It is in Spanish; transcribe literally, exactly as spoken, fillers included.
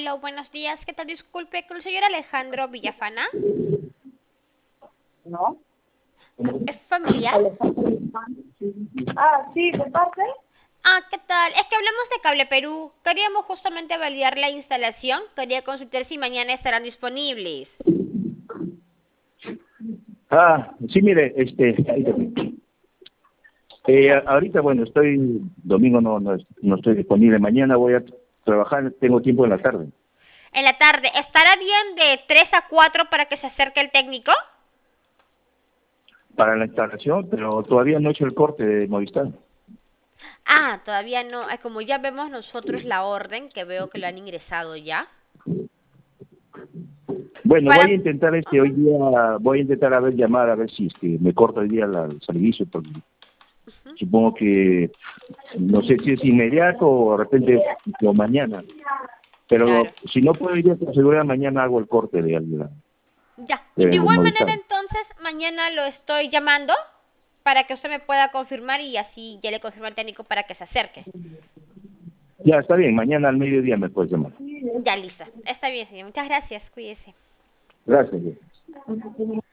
Hello, buenos días. ¿Qué tal? Disculpe, con el señor Alejandro Villafana. ¿No? ¿Es familiar? Alejandro. Ah, sí, ¿de parte? Ah, ¿qué tal? Es que hablamos de Cable Perú. Queríamos justamente validar la instalación. Quería consultar si mañana estarán disponibles. Ah, sí, mire, este, ahí te vi. Eh, ahorita, bueno, estoy, domingo no, no, no estoy disponible, mañana voy a trabajar, tengo tiempo en la tarde En la tarde, ¿estará bien de tres a cuatro para que se acerque el técnico? para la instalación, pero todavía no he hecho el corte de Movistar. Ah, todavía no. Ah, como ya vemos nosotros la orden, que veo que lo han ingresado ya. Bueno, Para... voy a intentar este hoy día, voy a intentar a ver llamar a ver si es que me corta hoy día la- el servicio, porque supongo que no sé si es inmediato o de repente o mañana, pero Claro. si no puedo ir a seguridad mañana hago el corte de, de, Ya. Y de de igual manera Movistar. entonces, mañana lo estoy llamando para que usted me pueda confirmar y así ya le confirmo al técnico para que se acerque. Ya, está bien, mañana al mediodía me puedes llamar. Ya listo. Está bien, señor. Muchas gracias. Cuídese. Gracias.